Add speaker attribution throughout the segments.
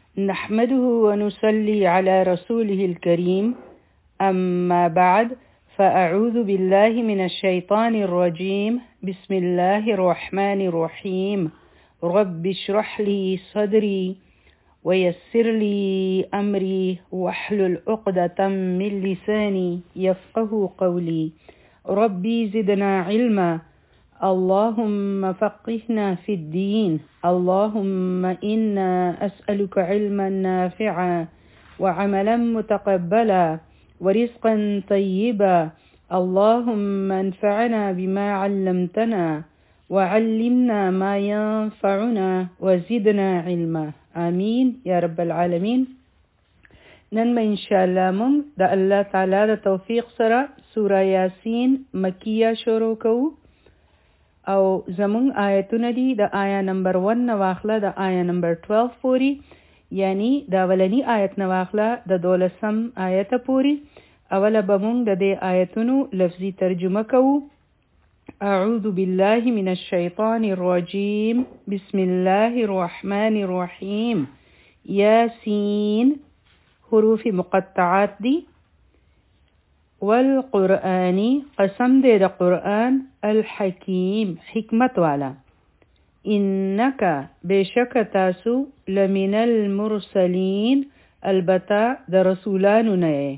Speaker 1: نحمده ونصلي على رسوله الكريم أما بعد فأعوذ بالله من الشيطان الرجيم بسم الله الرحمن الرحيم رب اشرح لي صدري ويسر لي أمري واحلل عقدة من لساني يفقه قولي ربي زدنا علما اللهم فقهنا في الدين اللهم إنا أسألك علما نافعا وعملا متقبلا ورزقا طيبا اللهم انفعنا بما علمتنا وعلمنا ما ينفعنا وزدنا علما آمين يا رب العالمين. نن ما انشاءالله مونږ د الله تعالی د توفیق سره سوره یاسین مکیه شروع کوو او زمون آیتونه دي د آیا نمبر 1 نه واخله د آیا نمبر 12 پوری، یعنی د اولنی آیت نه واخله د 12 آیت پوری. اوله به مونږ د دې آیتونو لفظي ترجمه کوو. اعوذ بالله من الشیطان الرجیم بسم الله الرحمن الرحیم. یاسین حروف مقطعات دي. والقرآنی قسم دے دا قرآن الحکیم حکمت والا. انکا بیشک تاسو لمن المرسلین البتا دا رسولانو نئے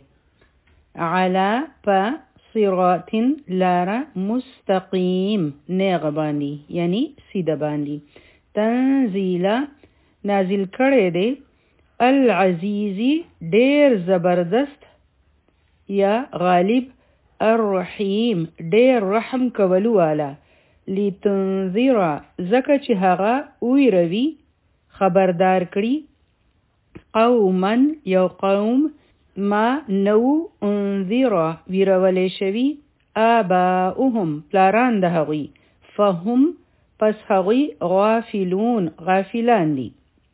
Speaker 1: علا پا صراط لارا مستقیم نیغ باندی یعنی سید باندی. تنزیلا نازل کرے دے العزیزی دیر زبردست یا غالب الرحیم ډیر رحم کولو والا. لتنذر زکه چې هغه ویروي خبردار کړي قوما یو قوم ما نو انذر ویرولې شوي آباؤهم پلاران د هغوی فهم پس هغوی غافلون غافلان دي.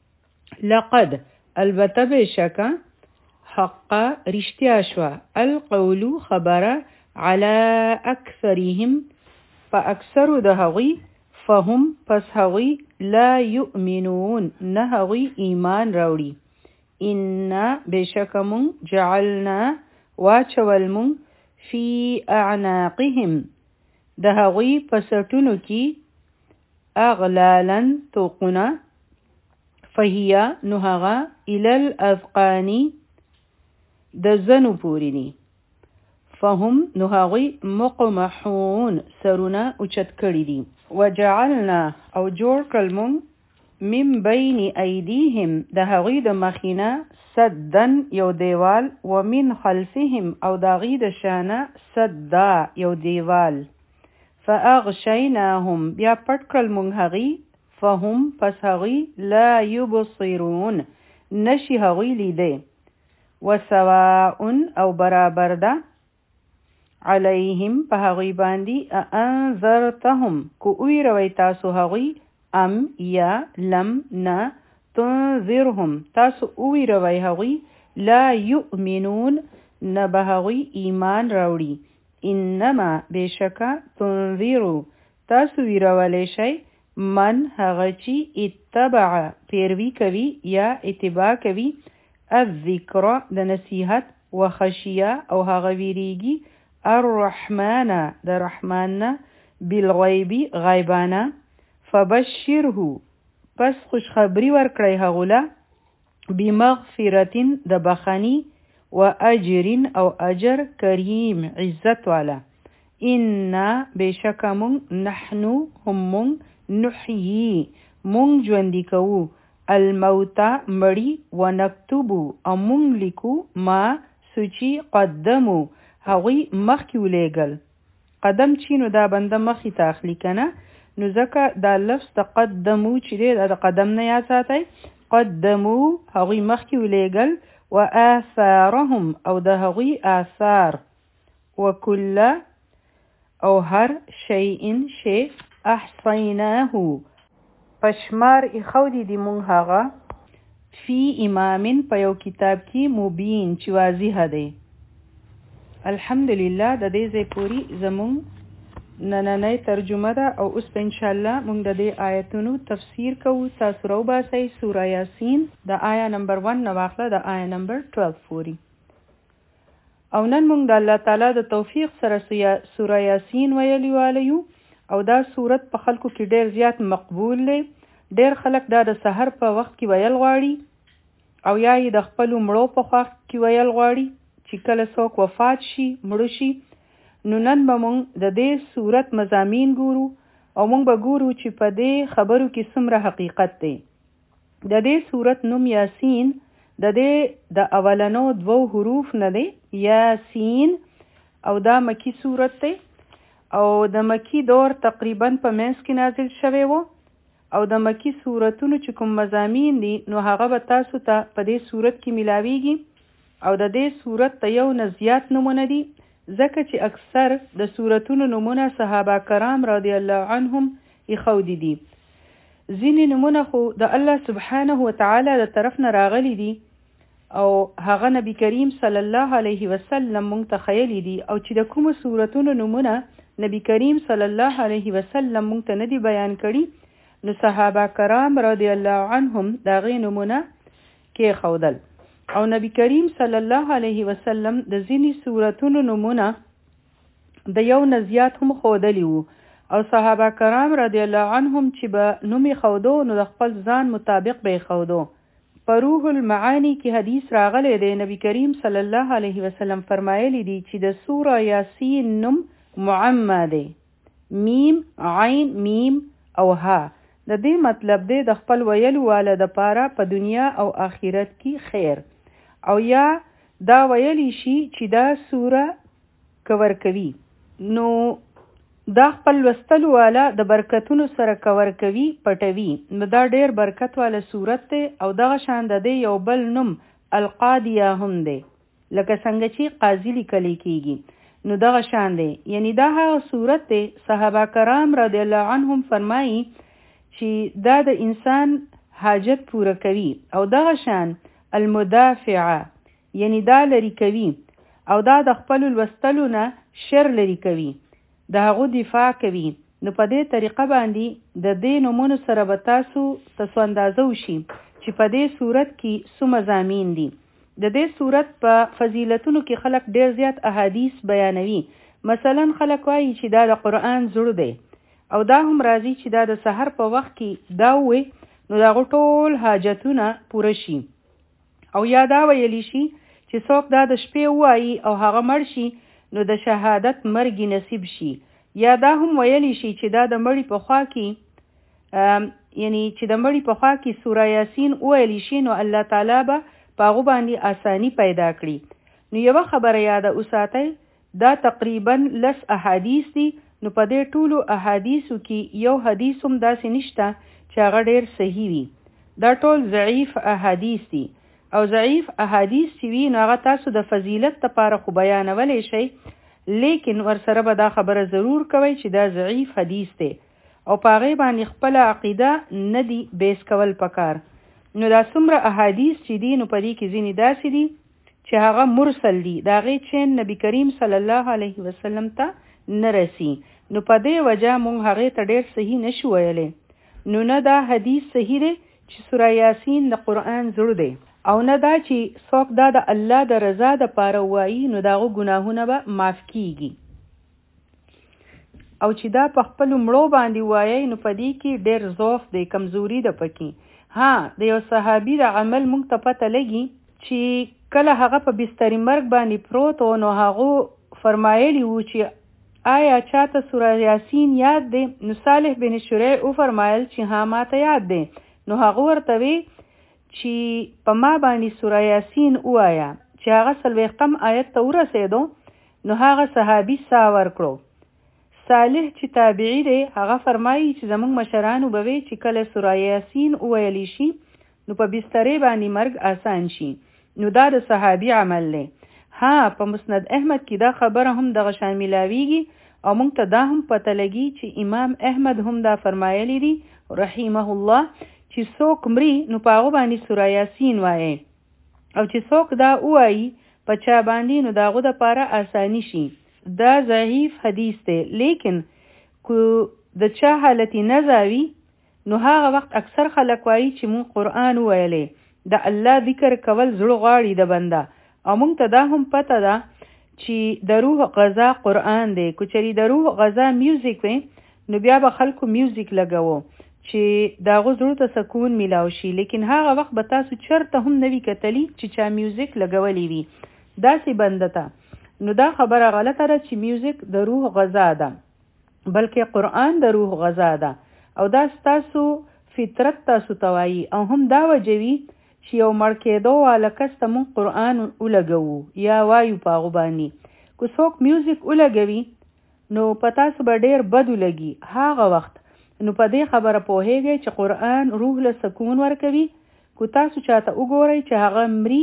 Speaker 1: لقد البته بشکه حق رشتیا شوا القول خبره على اکثرهم پا اکثر د هغوی فهم پس هغوی لا یؤمنون نه هغوی ایمان راوړي. انا بشکمون جعلنا واچولمون فی اعناقهم د هغوی پسټونو کی اغلالا توقنا فهیا نو هغه الی الاذقانی د زنو پوری نی. فهم نو هغوی مقمحون سرونه اوچت کړي دي. وجعلنا او جوړ کړلمون من بین ایدیهم د هغوی د مخینه سدن یو دیوال ومن خلفهم او د هغوی د شانه سدا یو دیوال. فاغشیناهم بیا پټ کړلمون هغوی فهم پس هغوی لا یبصرون نشي هغوی لیده. وسواء او برابر ده علیهم په هغوی باندې انذرتهم کو ویروي تاسو هغوی ام یا لم نه تنذرهم تاسو ویروي هغوی لا یؤمنون نه به هغوی ایمان راوړي. انما بشکه تنذرو تاسو ویرولی شئ من هغه چې اتبع پیروي کوي یا اتباع کوي الذکر د نصیحت وخشیه او هغه ویریږي الرحمن د رحمان بالغیب غیبانا. فبشره پس خوشخبری ورکړی هغوله بمغفرتن د بخنی و اجرین او اجر کریم عزت والا. انا بشکمون نحنو هم نحیی مونږ ژوندي کوو الموتا مړی و نکتبو او مونږ لیکو ما سوچی قدمو هغوی مخکې ولیږل. قدم چې نو دا بنده مخې ته اخلي که نه، نو ځکه دا لفظ د قدمو چې دی دا د قدم نه یاد ساتئ. قدمو هغوی مخکې ولیږل و آثارهم او د هغوی آثار وکل او هر شیء شی احصیناه پشمار اخودی دی مونږ هغه فی امامن په یو کتاب کې مبین چې واضح دی. الحمدلله د دې ځای پوری زمون نننۍ ترجمه ده او اوس په ان شاء الله موږ د دې آیتونو تفسیر کوو. تاسو راوباسئ سوره یاسین د آیا نمبر 1 نه واخله د آیا نمبر 12 پورې. او نن موږ د الله تعالی د توفیق سره سوره یاسین ویلی والیو او دا سورت په خلکو کې ډیر زیات مقبول دی. ډیر خلک دا د سحر په وخت کې ویل غواړي او یا یې د خپل مړو په خوا کې ویل غواړي چې کله څوک وفات شي مړ شي. نو نن به مونږ د دې صورت مضامین ګورو او مونږ به ګورو چې په دې خبرو کې څومره حقیقت دی. د دې صورت نوم یاسین د دې د اولنو 2 حروف نه دی یاسین او دا مکی صورت دی او د مکی دور تقریبا په منځ کې نازل شوی و او د مکی صورتونو چې کوم مضامین دي نو هغه به تاسو ته په دې صورت کې ملاویږي او د دې صورت ته یو نه زیات نمونه دي ځکه چې اکثر د صورتونو نمونه صحابه کرام رضی الله عنهم ایښودي دي. ځینې نمونه خو د الله سبحانه وتعالی د طرف نه راغلي دي او هغه نبی کریم صلی الله علیه وسلم مونږ ته ښیلي دي او چې د کومو صورتونو نمونه نبی کریم صلی الله علیه وسلم مونږ ته نه دي بیان کړي نو صحابه کرام رضی الله عنهم د هغې نمونه کېښودل. او نبی کریم صلی الله علیه وسلم د ځینی صورتونو نمونه د یو نه زیات هم ښودلی وو او صحابه کرام رضی الله عنهم چې به نوم یې ښودو نو د خپل ځان مطابق به یې ښودو. په روح المعانی کې حدیث راغلی دی نبی کریم صلی الله علیه وسلم فرمایلی دی چې د سوره یاسین نوم معما دی، میم عین میم او ها. د دې مطلب دی د خپل ویلو والا د پاره په دنیا او آخرت کې خیر او یا دا ویلی شي چې دا سوره کور کوي نو دا خپل لوستلو والا د برکتونو سره کور کوي پټوي نو دا ډیر برکت والا سورت دی او دغه شان د دې یو بل نوم القاضیه هم دی لکه څنګه چې قاضي لیکل کیږي نو دغه شان دی. یعنی دا هغه سورت دی صحابه کرام رضی الله عنهم فرمایي چې دا د انسان حاجت پوره کوي او دغه شان المدافعه یعنی دا لري کوي او دا د خپل لوستلو نه شر لري کوي د هغو دفاع کوي. نو په دې طریقه باندې د دې نومونو سره به تاسو اندازه وشي چې په دې صورت کې څو مضامین دي. د دې صورت په فضیلتونو کې خلک ډیر زیات احادیث بیانوي. مثلا خلک وایي چې دا د قرآن زړه دی او دا هم راځي چې دا د سحر په وخت کې دا وي نو دا ټول حاجتونه پوره شي. او یا دا ویلی شي چې څوک دا د شپې وایي او هغه مړ شي نو د شهادت مرګ نصیب شي. یا دا هم ویلی شي چې دا د مړي په خوا کې یعنی چې د مړي په خوا کې سوره یاسین ویلی شي نو الله تعالی به په هغه باندې آسانی پیدا کړي. نو یو خبره یاد اوساتئ دا تقریبا 10 احادیث دي نو په دې ټولو احادیثو کې یو حدیث هم داسې نشته چې هغه ډیر صحیح وي. دا ټول ضعیف احادیث دي او ضعیف احادیث چې وي نو هغه تاسو د فضیلت لپاره خو بیانولی شئ لیکن ورسره به دا خبره ضرور کوئ چې دا ضعیف حدیث دی او په هغې باندې خپله عقیده نه دي بیس کول پکار. نو دا څومره احادیث چې دي نو په دې کې ځینې داسې دي چې هغه مرسل دي د هغې چین نبی کریم صلی الله علیه وسلم ته نه رسي نو په دې وجه مونږ هغې ته ډېر صحیح نشو ویلی. نو نه دا حدیث صحیح دی چې سوره یاسین د قرآن زړه دی او نه دا چې څوک دا د الله د رضا د پاره وایي نو د هغو ګناهونه به معاف کیږي او چې دا په خپلو مړو باندې وایي نو په دې کې ډېر ضعف دی، کمزوري ده پکې. ها د یو صحابي د عمل موږ ته پته لګي چې کله هغه په بستر مرګ باندې پروت و نو هغه فرمایلی و چې آیا چاته سوره یاسین یاد دی؟ نو صالح بن شریع وفرمایل چې ها ماته یاد دی. نو هغه ورته وی چې په ما باندې سوره یاسین وایا چې هغه 40 آیت ته ورسېدو نو هغه صحابي ساه ورکړو. صالح چې تابعی دی هغه فرمایي چې زموږ مشرانو به وی چې کله سوره یاسین ویلی شي نو په بسترې باندې مرګ آسان شي. نو دا د صحابي عمل دی. ها په مسند احمد کې دا خبره هم دغه شان ملاویږي او موږ ته دا هم پته لګي چې امام احمد هم دا فرمایلی دی رحمه الله چې څوک مري نو په هغه باندې سوره یاسین وایي او چې څوک دا وایي په چا باندې نو د هغو دپاره اساني شي. دا ضعیف حدیث دی لیکن کو د چا حالت نزاوي نو هغه وخت اکثر خلک وایي چې مون قرآن ویلې د الله ذکر کول زړه غواړي د بنده او مونږ ته دا هم پته ده چې د روح غذا قرآن دی. کو چېرې د روح غذا میوزیک وي نو بیا به خلکو میوزیک لګوو چې دا غو زړه ته سکون میلاو شي، لیکن هغه وخت به تاسو چرته هم نوي کتلی چې چا میوزیک لګولی وي داسې بنده ته. نو دا خبره غلطه ده چې میوزیک د روح غذا ده، بلکې قرآن د روح غذا ده او دا ستاسو فطرت تاسو توایي او هم دا وجوي چې یو مړ کېدو والا کس ته مونږ قرآن ولګوو یا وایو په هغو باندې. که څوک میوزیک ولګوي نو په تاسو به ډېر بد ولګي هغه وخت. نو په دې خبره پوهیږئ چې قرآن روح له سکون ورکوي. که تاسو چاته وګورئ چې هغه مري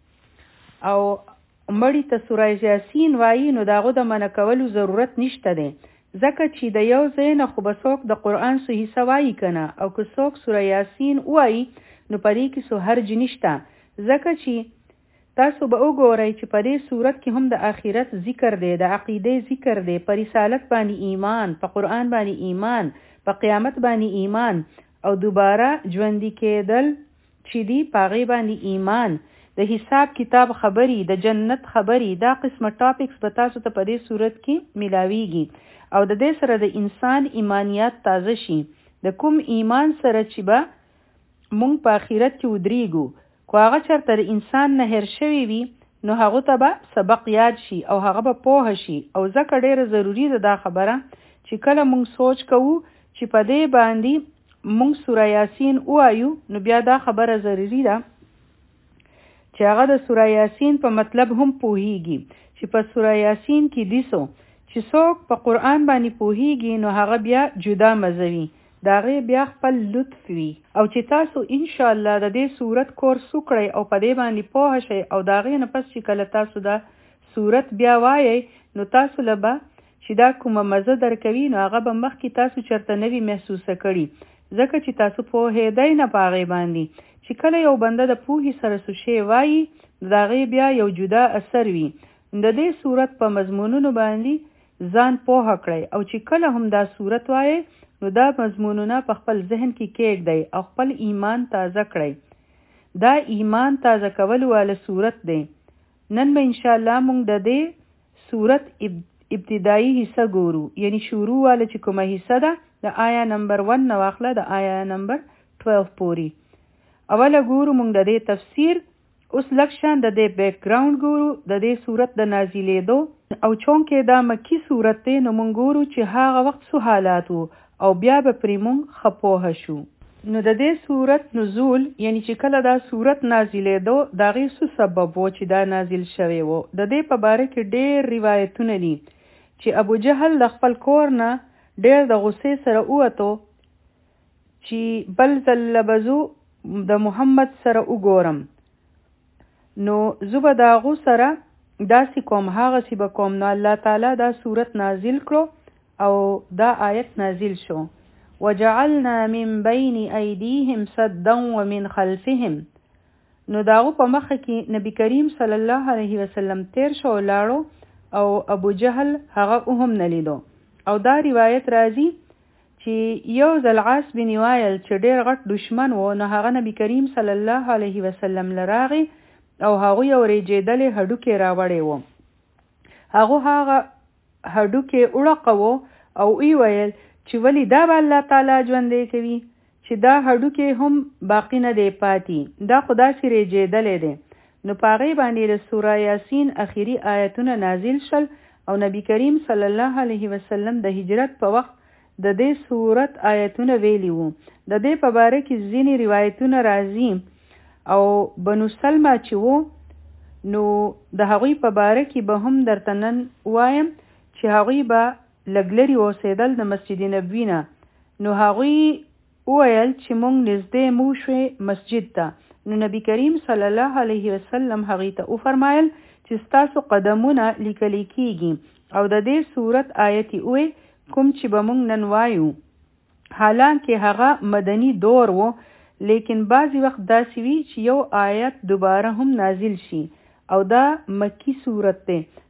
Speaker 1: او مړی ته سوره یاسین وایي نو د هغو د منع کولو ضرورت نشته دی، ځکه چې د یو ځای نه خو به څوک د قرآن څه حصه وایي که نه، او که څوک سوره یاسین وایي نو په دې کې څه حرج نشته، ځکه چې تاسو به وګورئ چې په دې صورت کې هم د آخرت ذکر دی، د عقیدې ذکر دی، په رسالت باندې ایمان، په قرآن باندې ایمان، په قیامت باندې ایمان او دوباره ژوندي کېدل چې دی په هغې باندې ایمان، د حساب کتاب خبري، د جنت خبري، دا قسمه ټاپکس به تاسو ته په دې صورت کې ملاویږي او د دې سره د انسان ایمانیات تازه شي. د کوم ایمان سره چې به مونږ په آخرت کې ودرېږو، خو هغه چېرته د انسان نه هېر شوی وي نو هغو ته به سبق یاد شي او هغه به پوهه شي. او ځکه ډېره ضروري ده دا خبره چې کله مونږ سوچ کوو چې په دې باندې مونږ سوره یاسین ووایو نو بیا دا خبره ضروري ده چې هغه د سوره یاسین په مطلب هم پوهیږي، چې په سوره یاسین کې دیسو چې څوک په قرآن باندې پوهیږي نو هغه بیا جدا مزوي، د هغې بیا خپل لطف وي. او چې تاسو انشاءالله د دې صورت کورس وکړئ او په دې باندې پوه شئ او د هغې نه پس چې کله تاسو دا صورت بیا وایئ نو تاسو له به چې دا کومه مزه درکوي نو هغه به مخکې تاسو چېرته نوي محسوسه کړي، ځکه چې تاسو پوهېدئ نه په هغې باندې. چې کله یو بنده د پوهې سره څه شی وایي د هغې بیا یو جدا اثر وي. د دې صورت په مضمونونو باندې ځان پوهه کړئ او چې کله هم دا صورت وایئ نو دا مضمونونه په خپل ذهن کې کېږدئ او خپل ایمان تازه کړئ. دا ایمان تازه کول والا صورت دی. نن به انشاءالله مونږ د دې صورت ابتدایي حصه ګورو، یعنی شروع والا چې کومه حصه ده د آیا نمبر 1 نه واخله د آیا نمبر 12 پورې. اوله ګورو مونږ د دې تفسیر، اوس لکشان د دې بیک گراوند ګورو د دې صورت د نازلېدو، او چونکې دا مکی صورت دی نو مونږ ګورو چې هغه وخت څه حالات وو او بیا به پرې مونږ ښه پوهه شو. نو د دې صورت نزول یعنی چې کله دا صورت نازلېدو د هغې څه سبب و چې دا نازل شوی و. د دې په باره کې ډېر روایتونه دي چې ابو جهل د خپل کور نه ډېر د غصې سره ووتو چې بل ځل به زه د محمد سره وګورم، نو زه به د هغو سره داسې کوم هغسې به کوم. نو الله تعالی دا صورت نازل کړو او دا آیت نازل شو، وجعلنا من بین ایدیهم سدا ومن خلفهم. نو د هغو په مخه کې نبی کریم صلی الله علیه وسلم تیر شو لاړو او ابو جهل هغه هم نه لیدو. او دا روایت راځي چې یو ځل عاص بن وائل چې ډېر غټ دشمن و نو هغه نبی کریم صلی الله علیه وسلم لراغي او هغه یو ریجېدلې هډوکې راوړې و. هغه هډوکې وړقوو او ویل چې ولی دا به الله تعالی ژوندی کوي چې دا هډوکې هم باقی نه دی پاتې، دا خو داسې ریجېدلی دی. نو په هغې باندې د سوره یاسین اخري آیتونه نازل شل او نبی کریم صلی الله علیه وسلم د هجرت په وخت د دې صورت آیتونه ویلی وو. د دې په باره کې ځینې روایتونه راځي او بنو سلمه چې وو نو د هغوی په باره کې به هم درته نن وایم چې هغوی به لږ لرې اوسېدل د مسجد نبوي نه. نو هغوی وویل چې موږ نږدې مو شوې مسجد ته. نو نبی کریم صلی الله علیه وسلم هغوی ته وفرمایل چې ستاسو قدمونه لیکلی کېږي او د دې صورت آیت وی کوم چې به موږ نن وایو. حالانکه هغه مدني دور و، لیکن بعضی وخت داسې وي چې یو آیت دوباره هم نازل شي او دا مکی صورت دی.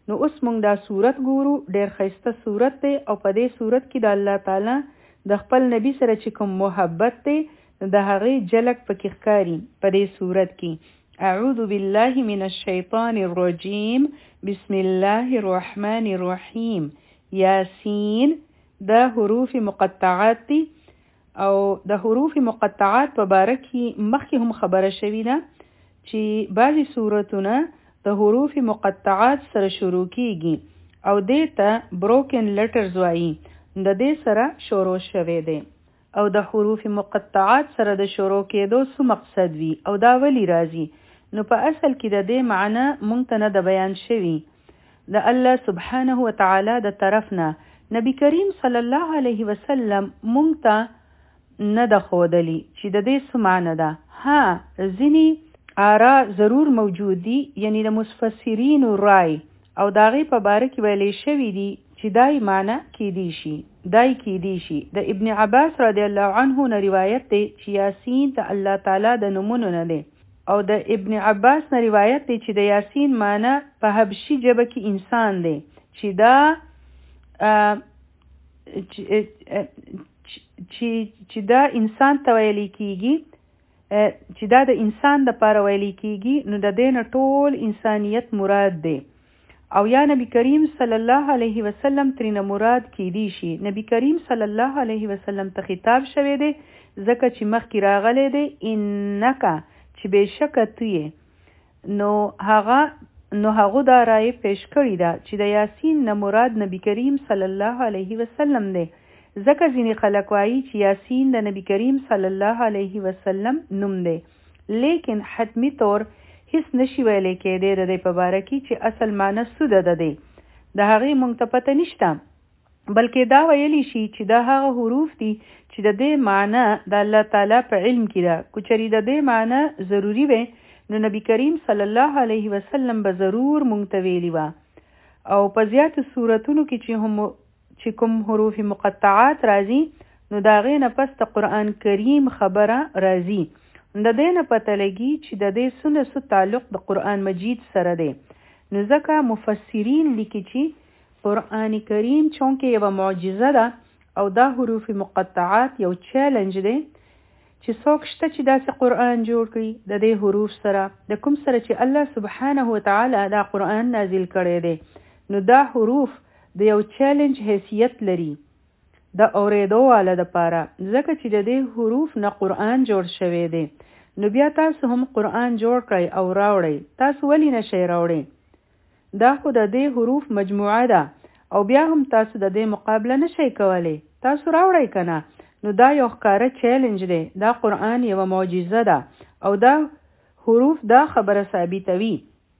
Speaker 1: نو اوس مونږ دا صورت ګورو، ډېر ښایسته صورت دی او په دې صورت کې د الله تعالی د خپل نبی سره چې کوم محبت دی د هغې جلک پکې ښکاري په دې صورت کې. اعوذ بالله من الشیطان الرجیم بسم الله الرحمن الرحیم. یاسین د حروف مقطعات دي او د حروف مقطعات په باره کې مخکې هم خبره شوې ده چې بعضې صورتونه د حروف مقطعات سره شروع کیږي او دې ته بروکن لیټرز وایي. د دې سره شروع شوی دی او د حروف مقطعات سره د شروع کېدو څه مقصد وي او دا ولی راځي. نو په اصل کې د دې معنی مونږ ته نه د بیان شوي. د الله سبحانه وتعالی د طرف نه نبی کریم صلی الله علیه وسلم مونږ ته نه د ښودلی چې د دې څه معنی ده. ها ځینې آرا ضرور موجود دي، یعنی د مفسرینو رای او د هغې په باره کې ویلې شوي دي چې دای معنی کیدی شي. د ابن عباس رضی الله عنه نه روایت دی چې یاسین د الله تعالی د نومونو نه دی او د ابن عباس نه روایت دی چې د یاسین معنی په حبشي ژبه کې انسان دی چې دا انسان ته ویل کیږي، چې دا د انسان د پاره ویل کیږي. نو د دې نه ټول انسانیت مراد دی او یا نبی کریم صلی الله علیه وسلم ترینه مراد کیدی شي. نبی کریم صلی الله علیه وسلم ته خطاب شوی دی ځکه چې مخکې راغلی دی انک چې بېشکه تو یې. نو هغه دا رایې پیش کړې ده چې د یاسین نه مراد نبی کریم صلی الله علیه وسلم دی، ځکه ځینې خلک وایي چې یاسین د نبی کریم صلی الله علیه وسلم نوم دی، لیکن حتمی طور هیڅ نشي ویلی کېدی د دې په باره کې چې اصل معنی څه ده د هغې موږ ته پته نشته، بلکې دا ویلی شي چې دا هغه حروف دي چې د دې معنی د الله تعالی په علم کې ده. که چېرې د دې معنی ضروري وي نو نبی کریم صلی الله علیه وسلم به ضرور مونږ ته ویلي وه. او په زیاتو صورتونو کې چې کوم حروف مقطعات راځي نو د هغې نه پس د قرآن کریم خبره راځي. د دې نه پته لګي چې د دې څه تعلق د قرآن مجید سره دی. نو ځکه مفسرین لیکي چې قرآن کریم چونکه یوه معجزه ده او دا حروف مقطعات یو چیلنج دی چې څوک شته چې داسې قرآن جوړ کړي د دې حروف سره، د کوم سره چې الله سبحانه وتعالی دا قرآن نازل کړی دی. نو دا حروف د یو چیلنج حیثیت لري د اورېدو والا دپاره، ځکه چې د دې حروف نه قرآن جوړ شوی دی. نو بیا تاسو هم قرآن جوړ کړئ او راوړئ. تاسو ولې نشئ راوړئ؟ دا خو د دې حروف مجموعه ده او بیا هم تاسو د دې مقابله نشئ کولی. تاسو راوړئ که نه. نو دا یو ښکاره چیلنج دی. دا قرآن یوه معجزه ده او دا حروف دا خبره ثابتوي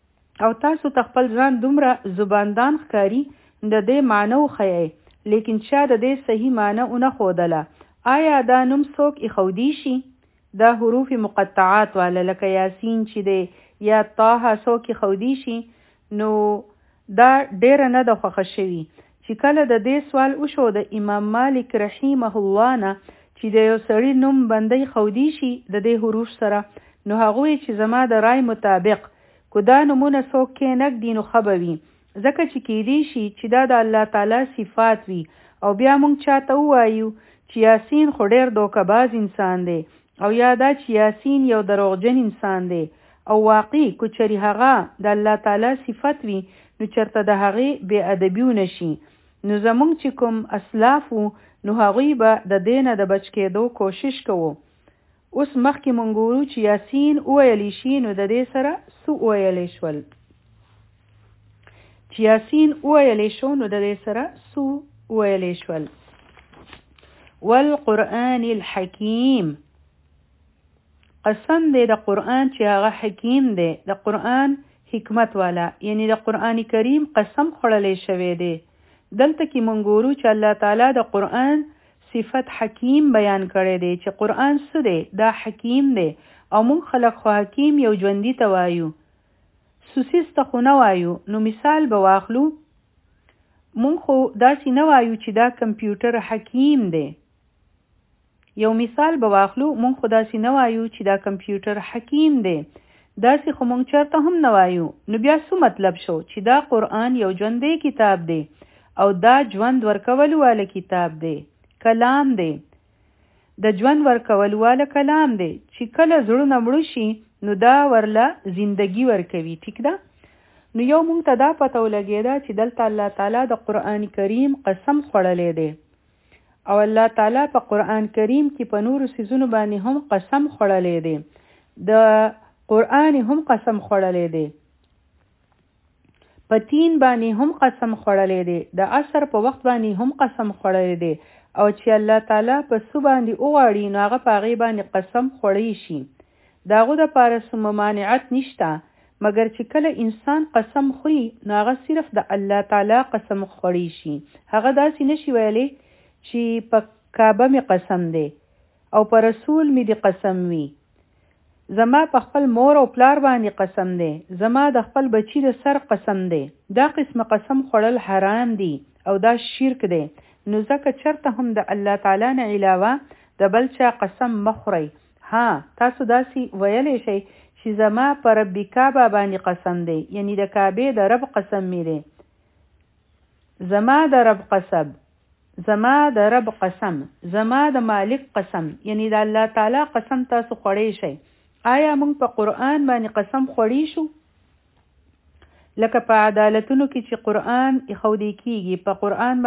Speaker 1: او تاسو ته خپل ځان دومره زباندان ښکاري د دې معنی وښیئ، لیکن چا د دې صحیح معنی ونه ښودله. آیا دا نوم څوک ایښودی شي؟ دا حروف مقطعات والا لکه یاسین چې دی یا طه څوک ایښودی شي؟ نو دا ډیره نه ده خوښه شوي چې کله د دې سوال وشو د امام مالک رحمه الله نه چې د یو سړي نوم بندی خودی شي د دې حروف سره، نو هغوی چې زما د رای مطابق که دا نومونه څوک کېنږدي نو ښه به وي، ځکه چې کیدی شي چې دا د الله تعالی صفات وي او بیا موږ چاته ووایو چې یاسین خو ډېر دوکه‌باز انسان دی او یا دا چې یاسین یو دروغجن انسان دی او واقعي که چېرې هغه د الله تعالی صفت وي نو چېرته د هغې بې ادبي ونه شي. نو زموږ چې کوم اسلاف وو نو هغوی به د دې نه د بچ کېدو کوشش کوو. اوس مخکې مونږ ګورو چې یاسین وویلی شي نو د دې سره څه وویلی شول. چې یاسین وویلی شو نو د دې سره څه وویلی شول. والقرآن الحکیم، قسم دی د قرآن چې هغه حکیم دی، د قرآن حکمت والا، یعنی د قرآن کریم قسم خوړلی شوی دی. دلته کې مونږ ګورو چې الله تعالی د قرآن صفت حکیم بیان کړی دی چې قرآن څه دی؟ دا حکیم دی او مونږ خلق خو حکیم یو ژوندي ته وایو، سوسیس ته خو نه وایو. نو مثال به واخلو، مونږ خو داسې نه وایو چې دا کمپیوټر حکیم دی. یو مثال به واخلو، مونږ خو داسې نه وایو چې دا کمپیوټر حکیم دی. داسې خو مونږ چېرته هم نه وایو. نو بیا څه مطلب شو چې دا قرآن یو ژوندی کتاب دی او دا ژوند ورکولو والا کتاب دی، کلام دی. د ژوند ورکولو والا کلام دی چې کله زړونه مړه شي نو دا ورله زندگی ورکوي. ټیک ده؟ نو یو مونږ ته دا پته ولګېده چې دلته الله تعالی د قرآن کریم قسم خوړلی دی او الله تعالی په قرآن کریم کې په نورو څیزونو باندې هم قسم خوړلی دی. د قرآن هم قسم خوړلی دی، په تین باندې هم قسم خوړلی دی، د عصر په وخت باندې هم قسم خوړلی دی او چې الله تعالی په څه باندې وغواړي نو هغه په هغې باندې قسم خوړی شي. د هغو دپاره څه ممانعت نشته، مګر چې کله انسان قسم خوري نو هغه صرف د الله تعالی قسم خوړی شي. هغه داسې نشي ویلی چې په کعبه مې قسم دی او په رسول مې دی قسم وي، زما په خپل مور او پلار باندې قسم دی، زما د خپل بچی د سر قسم دی. دا قسم قسم خوړل حرام دی او دا شرک دی. نو ځکه چرته هم د الله تعالی نه علاوه د بل چا قسم مخورئ. ها، تاسو داسې ویلی شئ چې زما په رب کعبه باندې قسم دی، یعنی د کعبې د رب قسم می دی. زما د رب قسم، زما د رب قسم، زما د مالک قسم، یعنی د الله تعالی قسم تاسو خوړی شئ. آیا موږ په قرآن باندې قسم خوړی شو؟ لکه په عدالتونو کې چې قرآن ایښودی کیږي، په قرآن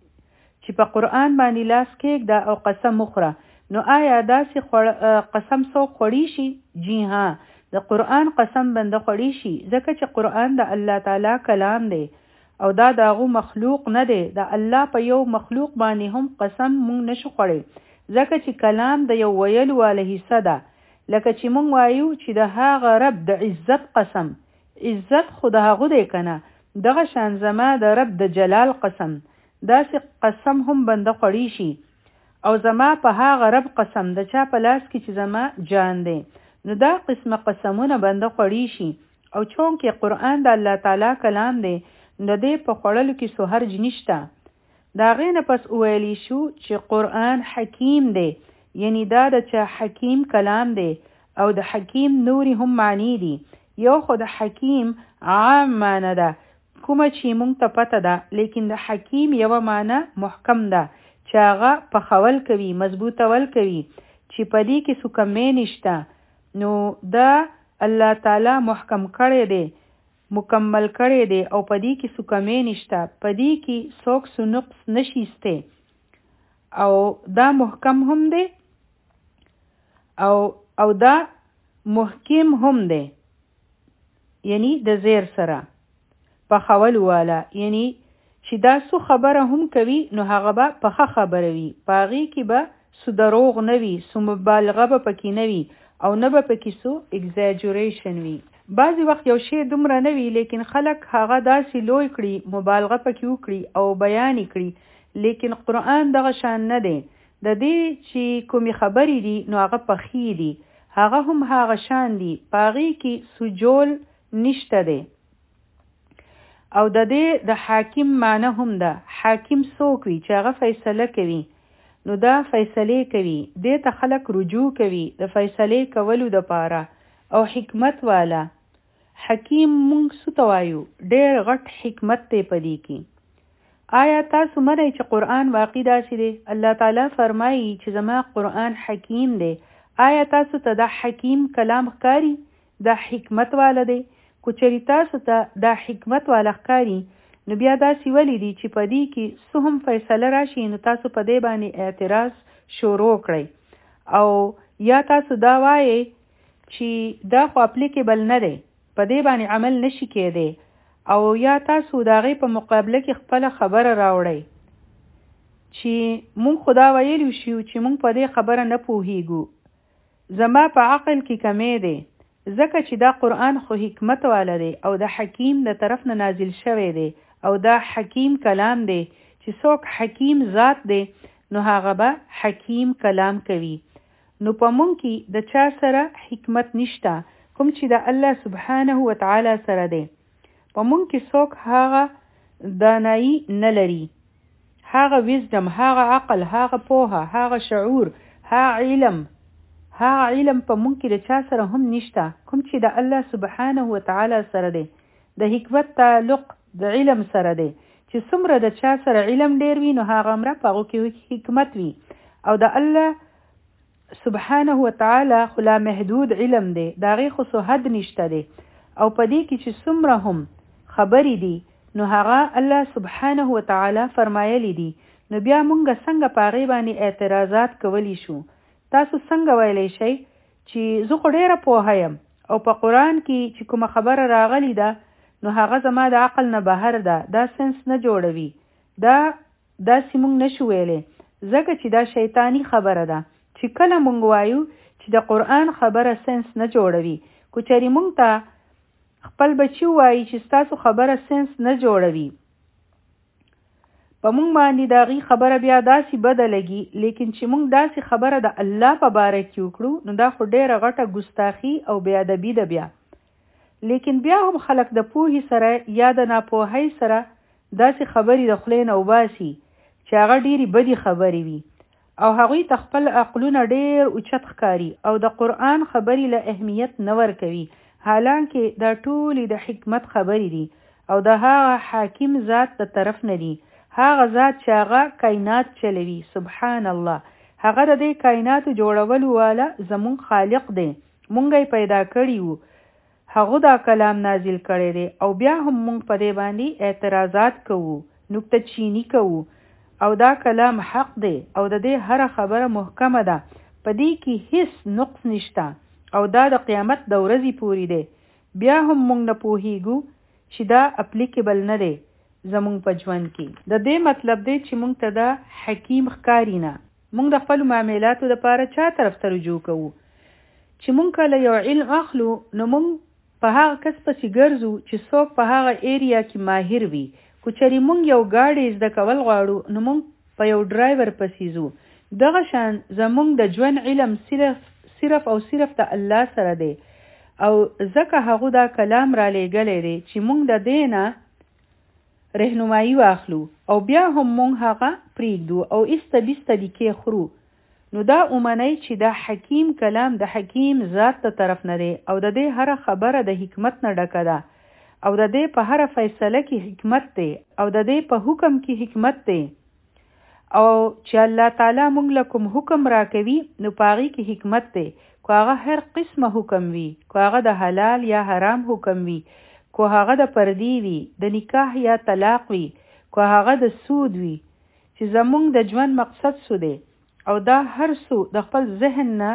Speaker 1: باندې لاس کېږده او قسم وخوره. نو آیا داسې قسم څوک خوړی شي؟ جی ها، د قرآن قسم بنده خوړی شي، ځکه چې قرآن د الله تعالی کلام دی او دا د هغو مخلوق نه دی. د الله په یو مخلوق باندې هم قسم مونږ نشو خوړی، ځکه چې کلام د یو ویلو والا حصه ده. لکه چې مونږ وایو چې د هغه رب د عزت قسم، عزت خو د هغه دی که نه؟ دغه شان زما د رب د جلال قسم، داسې قسم هم بنده خوړی شي. او زما په هغه رب قسم د چا په لاس کې چې زما جان دی. نو دا قسمه قسمونه بنده خوړی شي. او چونکې قرآن د الله تعالی کلام دی نو د دې په خوړلو کې څه حرج نشته. د هغې نه پس وویلی شو چې قرآن حکیم دی، یعنی دا د چا حکیم کلام دی او د حکیم نوري هم معنی دي. یو خو د حکیم عام معنی ده کومه چې مونږ ته پته ده، لیکن د حکیم یوه معنی محکم ده چې هغه پخول کوي، مضبوطول کوي، چې په دې کې څه کمی نشته. نو دا الله تعالی محکم کړی دی، مکمل کړی دی او په دې کې څه کمی نشته، په دې کې څوک څه نقص نشي استی او دا محکم هم دی او دا محکم هم دی، یعنی د زیر سره پخول والا، یعنی چې دا څو خبره هم کوي نو هغه به پخه خبره وي، په هغې کې به څه دروغ نه وي، څه مبالغه به پکې نه وي او نه به پکې څه اگزاجوریشن وي. بعضې وخت یو شی دومره نه وي لیکن خلک هغه داسې لوی کړي، مبالغه پکې وکړي او بیان کړي. لیکن قرآن دغه شان نه دی. د دې چې کومې خبرې دي نو هغه پخې دي، هغه هم هغه شان دي، په هغې کې سجول نشته دی. او د دې د حاکم معنی هم ده. حاکم څوک وي چې هغه فیصله کوي، نو دا فیصلې کوي، دې ته خلک رجوع کوي د فیصلې کولو دپاره. او حکمت والا، حکیم مونږ څه ته وایو؟ ډېر غټ حکمت دی په دې کې. آیا تاسو منئ چې قرآن واقع داسې دی؟ الله تعالی فرمایي چې زما قرآن حکیم دی. آیا تاسو ته دا حکیم کلام ښکاري؟ دا حکمت والا دی. کو چېرې تاسو ته دا حکمت والا ښکاري نو بیا داسې ولې دي چې په دې کې څه هم فیصله راشي نو تاسو په دې باندې اعتراض شروع کړئ، او یا تاسو دا وایئ چې دا خو اپلیکیبل نه دی، په دې باندې عمل نشي کېدی، او یا تاسو د هغې په مقابله کې خپله خبره راوړئ چې مونږ خو دا ویلي شو چې مونږ په دې خبره نه پوهیږو، زما په عقل کې کمی دی، ځکه چې دا قرآن خو حکمت والا دی او د حکیم د طرف نه نازل شوی دی او دا حکیم کلام دی. چې څوک حکیم ذات دی نو هغه به حکیم کلام کوي. نو په مونږ کې د چا سره حکمت نشته کوم چې د الله سبحانه و تعالی سره دی. په مونږ کې څوک هغه دانایی نه لري، هغه ویزدم، هغه عقل، هغه پوهه، هغه شعور، هغه علم، هغه علم په مونږ کې د چا سره هم نشته کوم چې د الله سبحانه و تعالی سره دی. د حکمت تعلق د علم سره دی چې څومره د چا سره علم ډیر وي نو هغه امره په هغو کې حکمت وي. او د الله سبحانه و تعالی خو لا محدود علم دی، د هغې خو څه حد نشته دی. او په دې کې چې څومره هم خبرې دي نو هغه الله سبحانه و تعالی فرمایلی دي. نو بیا مونږ څنګه په هغې باندې اعتراضات کولی شو؟ تاسو څنګه ویلی شئ چې زه خو ډېره پوهه یم او په قرآن کې چې کومه خبره راغلی ده نو هغه زما د عقل نه بهر ده، دا سنس نه جوړوي، داسې مونږ نشو ویلی ځکه چې دا شیطانی خبره ده. چې کله مونږ وایو چې د قرآن خبره سنس نه جوړوي، کو چېرې مونږ ته خپل بچي وایي چې ستاسو خبره سنس نه جوړوي، په مونږ باندې د هغې خبره بیا داسې بده لګي. لیکن چې مونږ داسې خبره د الله په باره کې وکړو نو دا خو ډېره غټه ګستاخي او بېادبي ده بیا. لیکن بیا هم خلک د پوهې سره یا د ناپوهۍ سره داسې خبرې د خولې نه وباسي چې هغه ډېرې بدې خبرې وي او هغوی ته خپل عقلونه ډېر اوچت ښکاري او د قرآن خبرې له اهمیت نه ورکوي، حالانکه دا ټولې د حکمت خبرې دي او د هغه حاکم ذات د طرف نه دي، هغه ذات چې هغه کائنات چلوي. سبحان الله، هغه د دې کائناتو جوړولو والا زمون خالق دی، مونږ یې پیدا کړي وو، هغه دا کلام نازل کړی دی او بیا هم مونږ په دې باندې اعتراضات کوو، نکته چینی کوو او دا کلام حق دی او د دې هر خبره محکمه ده، په دې کې هیڅ نقص نشته او دا د قیامت د ورځې پورې دی. بیا هم مونږ نه پوهیږو چې دا اپلیکیبل نه دی زمونږ په ژوند کې. د دې مطلب دی چې مونږ ته دا حکیم ښکاري نه. مونږ د خپلو معاملاتو دپاره چا طرف ته رجوع کوو؟ چې مونږ کله یو علم اخلو نو مونږ په هغه کس پسې ګرځو چې څوک په هغه ایریا کې ماهر وي. کو چېرې مونږ یو ګاډی زده کول غواړو نو مونږ په یو ډرایور پسې ځو. دغه شان زمونږ د ژوند علم صرف او صرف د الله سره دی او ځکه هغه دا کلام را لېږلی دی چې مونږ د دې نه رهنمایي واخلو او بیا هم مونږ هغه پرېږدو او ایسته بیسته دې کې خورو. نو دا اومنئ چې دا حکیم کلام د حکیم ذات ته طرف نه دی او د دې هره خبره د حکمت نه ډکه ده او د دې په هره فیصله کې حکمت دی او د دې په حکم کې حکمت دی او چې الله تعالی مونږ له کوم حکم راکوي نو په هغې کې حکمت دی، کو هغه هر قسمه حکم وي، کو هغه د حلال یا حرام حکم وي، کو هغه د پردی وي، د نکاح یا طلاق وي، کو هغه د سود وي، چې زمونږ د ژوند مقصد سو دی او دا هر څو د خپل ذهن نه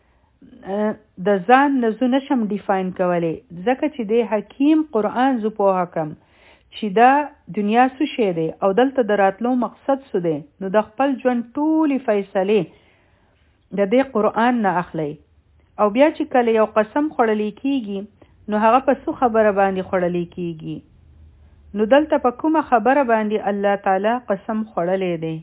Speaker 1: د ځان نه زه نشم ډیفاین کولی ځکه چې د حکیم قرآن زه پوهه کم چې دا دنیا څه شی دی او دلته د راتلو مقصد څه دی. نو د خپل ژوند ټولې فیصلې د دې قرآن نه اخلئ او بیا چې کله یو قسم خوړلی کیږي نو هغه په څه خبره باندې خوړلی کیږي؟ نو دلته په کومه خبره باندې الله تعالی قسم خوړلی دی؟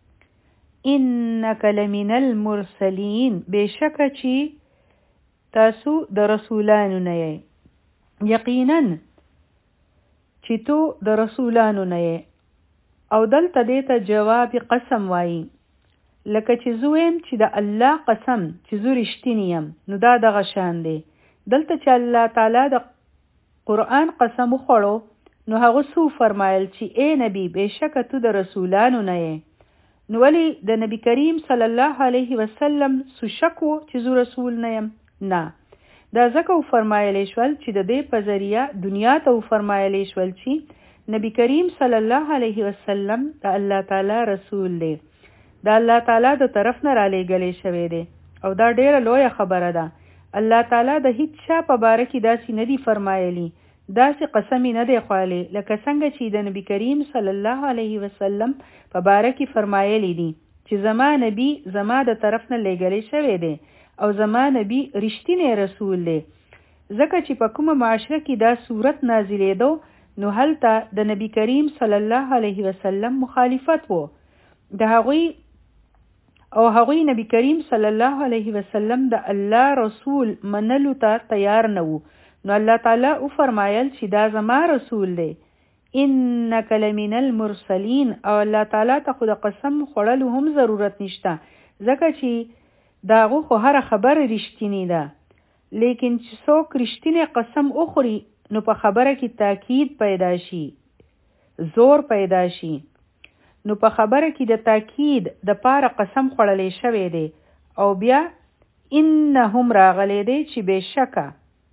Speaker 1: انک لمن المرسلین، بېشکه چې تاسو د رسولانو نه یې، یقینا چې تو د رسولانو نه یې. او دلته دې ته جواب قسم وایي لکه چې زه ویم چې د الله قسم چې زه رښتینی یم، نو دا دغه شان دی. دلته چې الله تعالی د قرآن قسم وخوړو نو هغه څه فرمایل چې ای نبی بېشکه تو د رسولانو نه یې. نو ولی د نبی کریم صلی الله علیه وسلم څه شک و چې زه رسول نه یم؟ نه، دا ځکه فرمایلی شول چې د دې په ذریعه دنیا ته فرمایلی شول چې نبی کریم صلی الله علیه وسلم د الله تعالی رسول دی، د الله تعالی د طرف نه را لېږلی شوی دی او دا ډیره لویه خبره ده. الله تعالی د هیڅ چا په باره کې داسې نه دی فرمایلی، داسې قسم نه دی خوړلی لکه څنګه چې د نبی کریم صلی الله علیه وسلم په باره کې فرمایلی دي چې زما نبی زما د طرف نه لېږلی شوی دی او زما نبی رښتینی رسول دی. ځکه چې په کومه معاشره کې دا صورت نازلېدو نو هلته د نبی کریم صلی الله علیه وسلم مخالفت و د هغوی او هغوی نبی کریم صلی الله علیه وسلم د الله رسول منلو ته تیار نه وو. نو الله تعالی او فرمایل چې دا زما رسول دی، انک لمن المرسلین. او الله تعالی ته خو د قسم خوړلو هم ضرورت نشته ځکه چې داغو خو هر خبر رښتینی ده، لیکن چې څوک رښتینی قسم اخوري نو په خبره کې تاکید پیدا شي، زور پیدا شي. نو په خبره کې د تاکید د پاره قسم خوړلې شوی دی او بیا انهم راغلی دی چې بشکه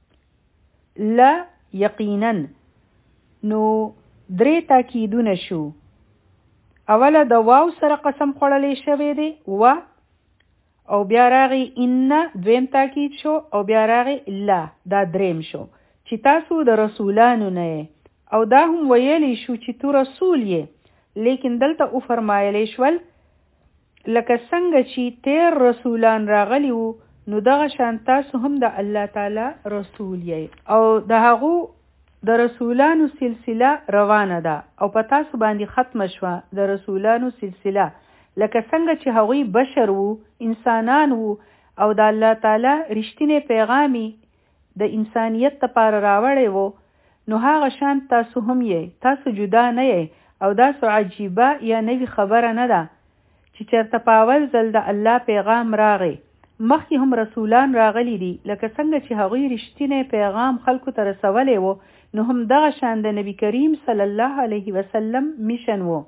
Speaker 1: لا یقینا. نو درې تاکیدونه شو. اوله د واو سره قسم خوړلې شوی دی و، او بیا راغی ان دویم تاکید شو، او بیا راغی لا دا دریم شو چې تاسو د رسولانو نه او دا هم ویلی شو چې تو رسول یې. لیکن دلته او فرمایلی شول لکه څنګه چې تیر رسولان راغلی وو نو دغه شان تاسو هم د الله تعالی رسول یې، او د هغو د رسولانو سلسله روانه ده او په تاسو باندې ختم شوه د رسولانو سلسله، لکه څنګه چې هغوی بشر وو، انسانان وو او د الله تعالی رښتینی پیغامي د انسانیت لپاره راوړی وو، نو هغه شان تاسو هم یې. تاسو جدا نه یې او دا سو عجیبه یا نوی خبره نه ده چې چېرته په اول ځل د الله پیغام راغی. مخکې هم رسولان راغلی دي، لکه څنګه چې هغوی رښتینی پیغام خلکو ته رسولی وو، نو هم دغه شان د نبی کریم صلی الله علیه وسلم میشن وو.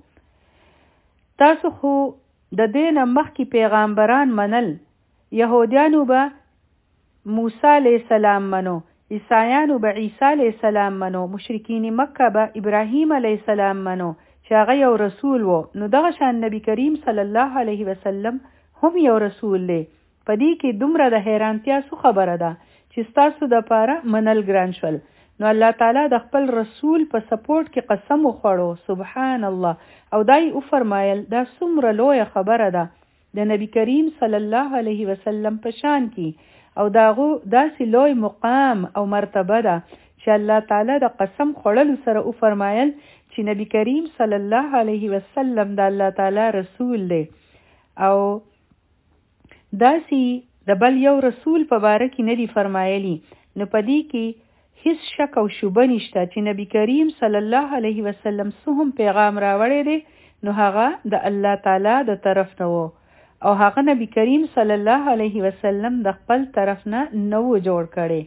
Speaker 1: تاسو خو د دې نه مخکې پیغامبران منل. یهودیانو به موسی علیه السلام منو، عیسایانو به عیسی علیه السلام منو، مشرکین مکه به ابراهیم علیه السلام منو چې هغه یو رسول وو. نو دغه شان نبی کریم صلی الله علیه وسلم هم یو رسول دی. په دې کې دومره د حیرانتیا څه خبره ده چې ستاسو د پاره منل ګران شول. نو الله تعالی د خپل رسول په سپورټ کې قسم وخوړو، سبحان الله. او دای او فرمایل دا څومره لویه خبره ده د نبی کریم صلی الله علیه وسلم په شان کې، او داغو داسې لوی مقام او مرتبه ده چې الله تعالی د قسم خوړلو سره او فرمایل چې نبی کریم صلی الله علیه وسلم د الله تعالی رسول دی. او داسې د بل یو رسول په باره کې نه دی فرمایلی. نو په دې کې هیڅ شک او شبه نشته چې نبی کریم صلی الله علیه وسلم څه هم پیغام راوړی دی نو هغه د الله تعالی د طرف نه و، او هغه نبی کریم صلی الله علیه وسلم د خپل طرف نه نو جوړ کړي.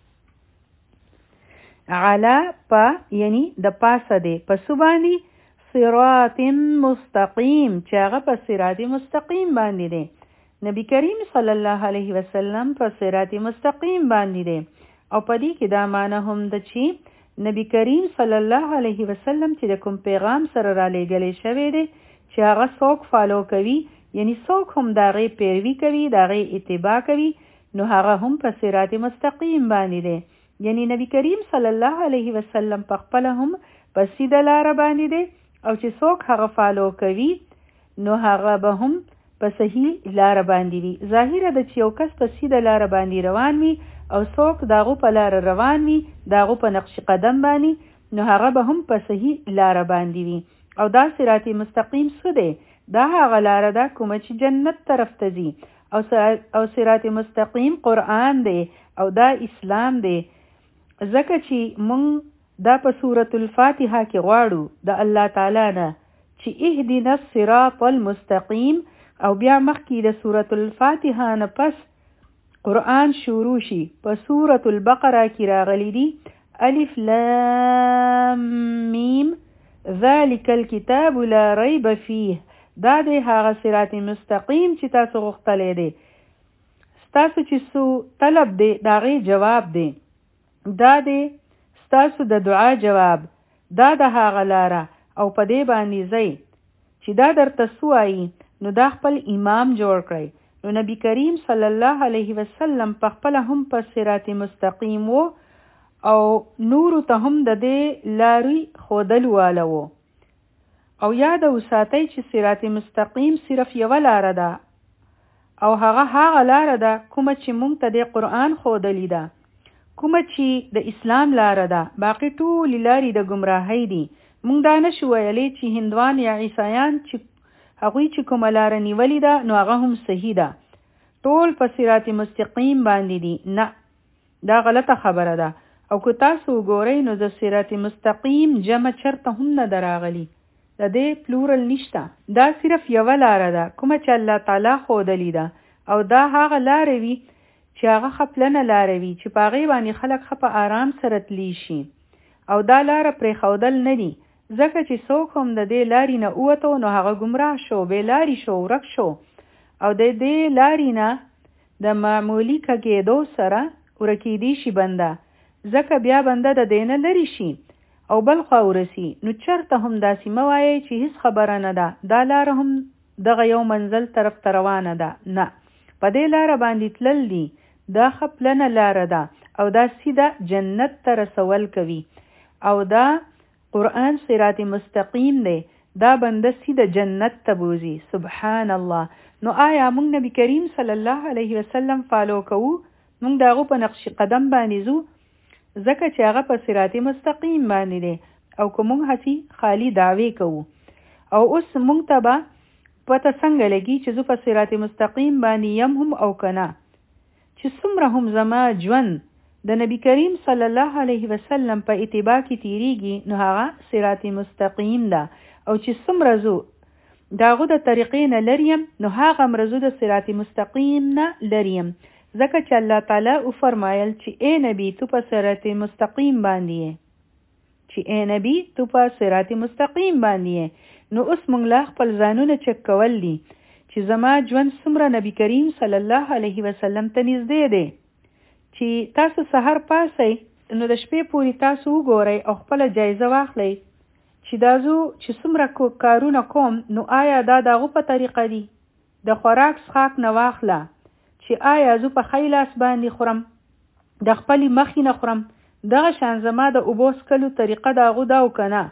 Speaker 1: علا پا یعنی د پاسه دی، پسو باندې صراط مستقیم چې هغه په صراط مستقیم باندې دی. نبی کریم صلی الله علیه وسلم په صراط مستقیم باندې دی. او په دې کې دا معنی هم ده چې نبی کریم صلی الله علیه وسلم چې د کوم پیغام سره را لېږلی شوی دی چې هغه څوک فالو کوي، یعنی څوک هم د هغې پیروي کوي، د هغې اتباع کوي، نو هغه هم په صراط مستقیم باندې دی. یعنی نبی کریم صلی الله علیه وسلم په خپله هم په سیده لاره باندې دی، او چې څوک هغه فالو کوي نو هغه به هم په صحیح لاره باندې وي. ظاهره ده چې یو کس په سیده لاره باندې روان وي او څوک داغو په لاره روان وي، داغو په نقش قدم باندې، نو هغه به هم په صحیح لاره باندې وي. او دا صراط مستقیم څه دی؟ دا هغه لاره ده کومه چې جنت طرف ته ځي، او صراط مستقیم قرآن دی او دا اسلام دی. ځکه چې مونږ دا په سورة الفاتحه کې غواړو د الله تعالی نه چې اهدنا الصراط المستقیم، او بیا مخکې د سورة الفاتحه نه پس قرآن شروع شي. په سورة البقره کې راغلی دی الف لام میم ذلك الكتاب لا ريب فيه. دا دی هغه صراط مستقیم چې تاسو غوښتلی دی. ستاسو چې څو طلب دی د هغې جواب دی، دا دی ستاسو د دعا جواب، دا د هغه لاره، او په دې باندې ځئ چې دا درته څه وایي نو دا خپل امام جوړ کړئ. نو نبی کریم صلی الله علیه وسلم په خپله هم په صراط مستقیم و او نورو ته هم د دې لارې ښودلو واله و. او یاد وساتئ چې صراط مستقیم صرف یوه لاره ده، او هغه لاره ده کومه چې مونږ ته د قرآن ښودلې ده، کومه چې د اسلام لاره ده. باقي ټولې لارې د ګمراهۍ دي. مونږ دا نشو ویلی چې هندوان یا عیسایان چې هغوی چې کومه لاره نیولې ده نو هغه هم صحیح ده، ټول په صراط مستقیم باندې دي. نه، دا غلطه خبره ده. او که تاسو وګورئ نو د صراط مستقیم جمع چرته هم نه ده راغلي، د دې پلورل نشته. دا صرف یوه لاره ده کومه چې الله تعالی ښودلې ده، او دا هغه لارې وي چې هغه خپلنه لارې وي چې په هغې باندې خلک ښه په آرام سره تلی شي او دا لاره پرېښودل نه دي ځکه چې څوک هم د دې لارې نه ووتو نو هغه ګمراه شو بې لارې شو ورک شو او د دې لارې نه د معمولي کږېدو سره ورکېدی شي بنده ځکه بیا بنده د دې نه لرې شي او بل خوا ورسي نو چرته هم داسې مه وایئ چې هیڅ خبره نه ده دا لاره هم دغه یو منزل طرف ته روانه ده نه په دې لاره باندې تلل دي دا ښه پلنه لاره ده او دا سیده جنت ته رسول کوي او دا قرآن صراط مستقیم دی دا بنده سیده جنت ته بوزي سبحان الله نو آیا موږ نبی کریم صلی الله علیه وسلم فالو کوو موږ د هغه په نقش قدم باندې ځو ځکه چې هغه په صراط مستقیم باندې دی او که موږ هسې خالی دعوې کوو او اوس موږ ته به پته څنګه لګي چې زه په صراط مستقیم باندې یم هم او که نه چې څومره هم زما ژوند د نبی کریم صلی الله علیه وسلم په اتباع کې تیریږي نو هغه صراط مستقیم ده او چې څومره زه د هغو د طریقې نه لریم نو هغه مرزو د صراط مستقیم نه لریم ځکه چې الله تعالی وفرمایل چې ای نبی تو په صراط مستقیم باندې نو اوس موږ لا خپل ځانونه چک کول دي چې زما ژوند څومره نبی کریم صلی الله علیه وسلم ته نږدې دی چې تاسو سحر پاسئ نو د شپې پورې تاسو وګورئ او خپله جایزه واخلئ چې دا زه چې څومره کارونه کوم نو آیا دا د هغو په طریقه دي د خوراک څښاک نه واخله چې آیا زه په ښی لاس باندې خورم د خپلې مخې نه خورم دغه شان زما د اوبو څکلو طریقه د هغو دا او که نه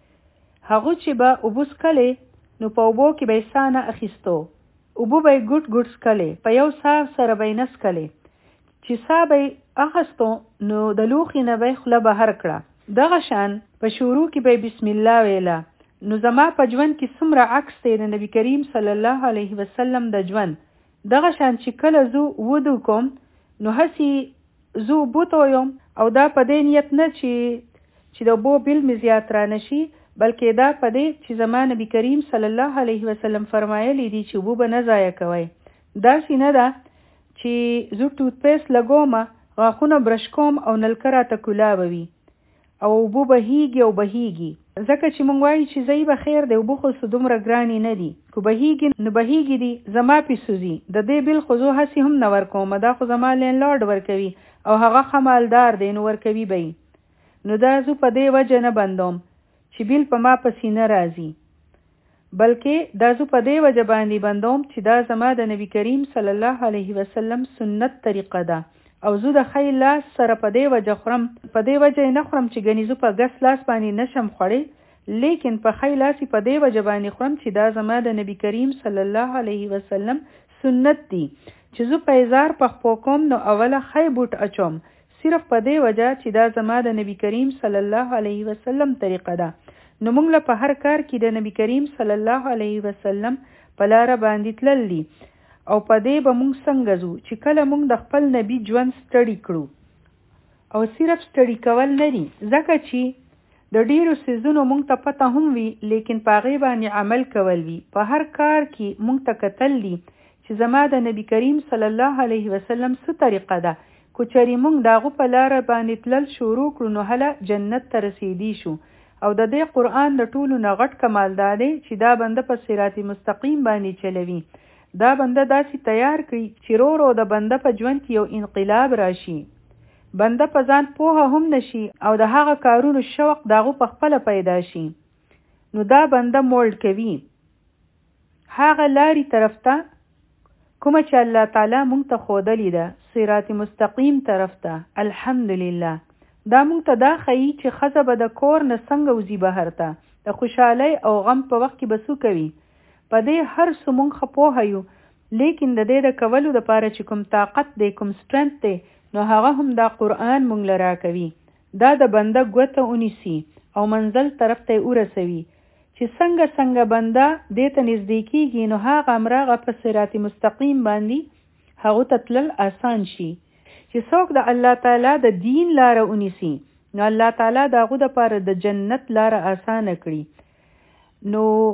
Speaker 1: هغو چې به اوبه څکلې نو په اوبو کې به یې ساه نه اخیستو اوبه به یې ګوټ ګوټ څکلې په یو ساه سره به یې نه څکلې چې ساه به یې اخیستو نو د لوښي نه به یې خوله بهر کړه دغه شان په شروع کې به بسم الله ویله نو زما په ژوند کې څومره عکس دی د نبی کریم صلی الله علیه وسلم د ژوند دغه شان چې کله زه ودو کوم نو هسې زه اوبو تویم او دا په دې نیت نه چې د اوبو بیل مې زیات را نشي بلکې دا په دې چې زما نبی کریم صلی الله علیه وسلم فرمایلی دي چې اوبه به نه ضایع کوئ داسې نه ده چې زه ټوت پیسټ لګوم غاښونه برش کوم او نلکه راته کولاوه وي او اوبه بهیږي او بهیږي ځکه چې مونږ وایو چې ځای به خیر دی اوبه خو څه دومره ګرانې نه دي که بهیږي نو بهیږي دي زما پې سوځي د دې بیل خو زه هسې هم نه ورکوم دا خو زما لینډلارډ ورکوي او هغه ښه مالدار دی نو ورکوي به نو دا زه په دې وجه نه بندوم چې بیل په ما پسې نه راځي بلکې دا زه په دې وجه باندې بندوم چې دا زما د نبی کریم صلی الله علیه وسلم سنت طریقه ده او زه د ښی لاس سره په دې وجه خورم په دې وجه نه خورم چې ګنې زه په ګس لاس باندې نشم خوړی لیکن په ښی لاس په دې وجه باندې خورم چې دا زما د نبی کریم صلی الله علیه وسلم سنت دي چې زه په اظهار پخپو کوم نو اوله ښی بوټ اچوم صرف په دې وجه چې دا زما د نبی کریم صلی الله علیه وسلم طریقه ده نو موږ له په هر کار کې د نبی کریم صلی الله علیه وسلم په لاره باندې تلل دي او په دې به موږ څنګه ځو چې کله موږ د خپل نبی ژوند سټډي کړو او صرف سټډي کول نه دي ځکه چې د ډیرو څیزونو موږ ته پته هم وي لیکن په هغې باندې عمل کول وي په هر کار کې موږ ته کتل دي چې زما د نبی کریم صلی الله علیه وسلم څه طریقه ده که چېرې موږ د هغو په لاره باندې تلل شروع کړو نو هله جنت ته رسیدي شو او د دې قرآن د ټولو نه غټ کمال دا دی چې دا بنده په صراط مستقیم باندې چلوي دا بنده داسې تیار کړي چې رو د بنده په ژوند کې یو انقلاب راشي بنده په ځان پوهه هم نشي او د هغه کارونو شوق د هغو په خپله پیدا شي نو دا بنده مولډ کوي هغه لارې طرف ته کومه چې الله تعالی مونږ ته ښودلې ده صراط مستقیم طرف ته الحمدلله دا مونږ ته دا ښیي چې ښځه به د کور نه څنګه وځي بهر ته د خوشحالۍ او غم په وخت کې به څه کوي په دې هر څه مونږ ښه پوهه یو لیکن د دې د کولو دپاره چې کوم طاقت دی کوم سټرنث دی نو هغه هم دا قرآن مونږ له راکوي دا د بنده ګوته ونیسي او منزل طرف ته یې ورسوي چې څنګه بنده دې ته نږدې کېږي نو هغه همراغه په صراط مستقیم باندې هغو ته تلل آسان شي چې څوک د الله تعالی د دین لاره ونیسي نو الله تعالی د هغو دپاره د جنت لاره آسانه کړي نو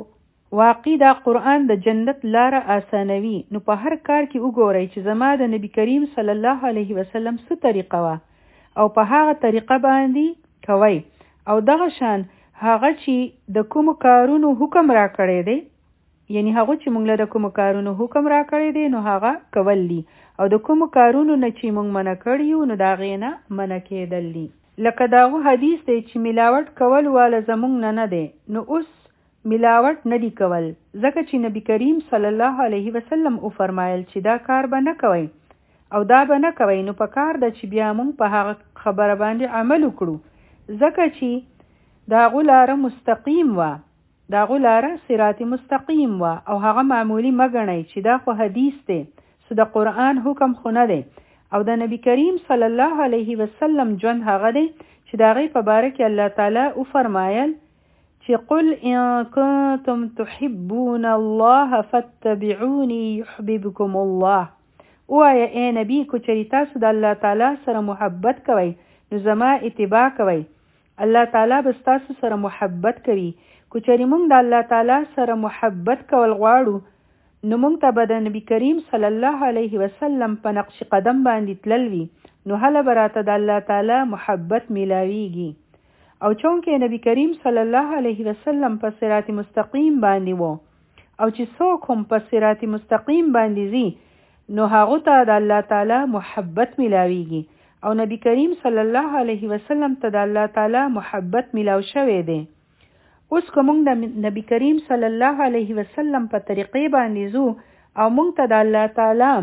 Speaker 1: واقع دا قرآن د جنت لاره آسانوي. نو په هر کار کې وګورئ چې زما د نبی کریم صلی الله علیه وسلم څه طریقه وه او په هغه طریقه باندې کوئ. او دغه شان هغه چې د کوم کارونو حکم را کړی دی، یعنی هغه چې موږ له د کوم کارونو حکم را کړی دی نو هغه کول دي، او د کوم کارونو نه چې موږ منع کړي یو نو د هغې نه منع کېدل دي. لکه دغه حدیث دی چې ملاوټ کول واله زموږ نه دی، نو اوس ملاوټ نه دی کول، ځکه چې نبی کریم صلی الله علیه وسلم او فرمایل چې دا کار به نه کوئ او دا به نه کوئ. نو په کار ده چې بیا موږ په هغه خبره باندې عمل وکړو، ځکه چې دا غلاره مستقیم وه، دا غلاره صراط مستقیم وه، او هغه معمولی مګنئ چې دا خو حدیث دی، سو د قرآن حکم خو نه دی. او د نبی کریم صلی الله علیه وسلم ژوند هغه دی چې د هغې په باره کې الله تعالی او فرمایل چې قل ان کنتم تحبون الله فاتبعوني يحببكم الله. وایه ای نبی کو چېرې تاسو د الله تعالی سره محبت کوئ نو زما اتباع کوئ، الله تعالی به ستاسو سره محبت کوي. کو چېرې موږ د الله تعالی سره محبت کول غواړو نو موږ ته به د نبی کریم صلی الله علیه وسلم په نقش قدم باندې تلل وي، نو هله به راته د الله تعالی محبت میلاویږي. او چونکې نبی کریم صلی الله علیه وسلم په صراط مستقیم باندې وو، او چې څوک هم په صراط مستقیم باندې ځي نو هغه ته د الله تعالی محبت ملاویږي، او نبی کریم صلی الله علیه وسلم ته د الله تعالی محبت ملاو شوی دی. اوس که موږ د نبی کریم صلی الله علیه وسلم په طریقې باندې ځو او موږ ته د الله تعالی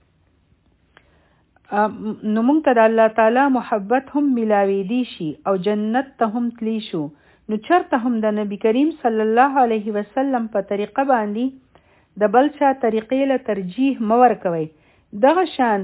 Speaker 1: نو موږ ته د الله تعالی محبت هم ملاویدی شي او جنت ته هم تلی شو. نو چرته هم د نبی کریم صلی الله علیه وسلم په طریقه باندې د بل چا طریقې له ترجیح مه ورکوئ. دغه شان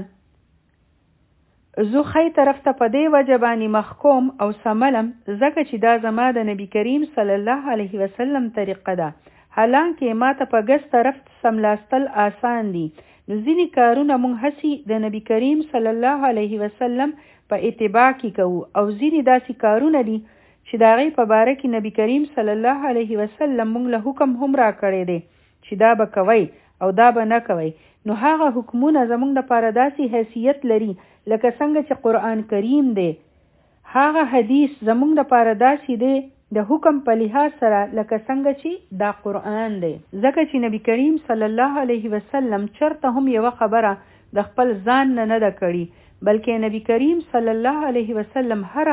Speaker 1: زه خی طرف ته په دې وجه باندې محکوم او سملم ځکه چې دا زما د نبی کریم صلی الله علیه وسلم طریقه ده، حالانکه ما ته په ګس طرف سملاستل آسان دي. نو ځینې کارونه موږ هسې د نبی کریم صلی الله علیه وسلم په اتباع کې کوو، او ځینې داسې کارونه دي چې د هغې په باره کې نبی کریم صلی الله علیه وسلم موږ له حکم هم را کړی دی چې دا به کوئ او دا به نه کوئ. نو هغه حکمونه زموږ دپاره داسې حیثیت لري لکه څنګه چې قرآن کریم دی، هغه حدیث زموږ دپاره داسې دی د حکم په لحاظ سره لکه څنګه چې دا قرآن دی، ځکه چې نبی کریم صلی الله علیه وسلم چرته هم یوه خبره د خپل ځان نه ده کړي، بلکې نبی کریم صلی الله علیه وسلم هر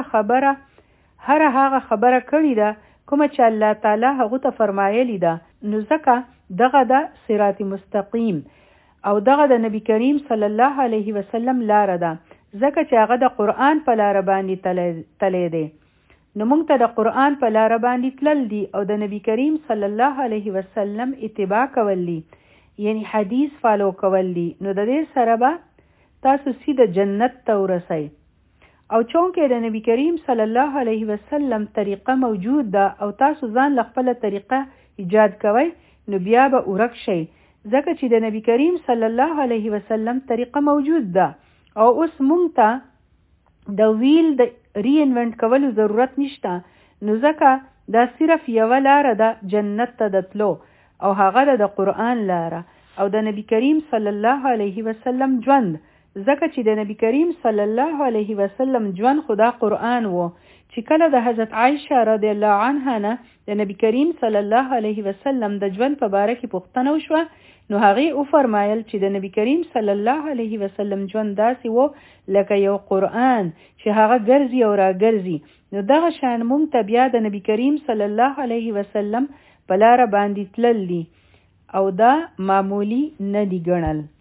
Speaker 1: هغه خبره کړې ده کومه چې الله تعالی هغه ته فرمایلی ده. نو ځکه دغه د صراط مستقیم او دغه د نبی کریم صلی الله علیه وسلم لاره ده، ځکه چې هغه د قرآن په لاره باندې تلی دی. نو موږ ته د قرآن په لاره باندې تلل دي او د نبی کریم صلی الله علیه وسلم اتباع کول دي، یعنی حدیث فالو کول دي. نو د دې سره به تاسو سیده جنت ته ورسئ. او چونکې د نبی کریم صلی الله علیه وسلم طریقه موجود ده او تاسو ځان له خپله طریقه ایجاد کوئ نو بیا به ورک شئ، ځکه چې د نبی کریم صلی الله علیه وسلم طریقه موجود ده. او اوس موږ ته د ویل د ری انوینټ کولو ضرورت نشته، نو ځکه دا صرف یوه لاره ده جنت ته د تلو، او هغه ده د قرآن لاره او د نبی کریم صلی الله علیه وسلم ژوند، ځکه چې د نبی کریم صلی الله علیه وسلم ژوند خدا قرآن وو. چې کله د حضرت عایشه رضی الله عنها نه د نبی کریم صلی الله علیه وسلم د ژوند په باره کې پوښتنه وشوه نو هغې وفرمایل چې د نبی کریم صلی الله علیه وسلم ژوند داسې و لکه یو قرآن چې هغه ګرځي او راګرځي. نو دغه شان موږ ته بیا د نبی کریم صلی الله علیه وسلم په لاره باندې تلل دي او دا معمولی نه دي ګڼل.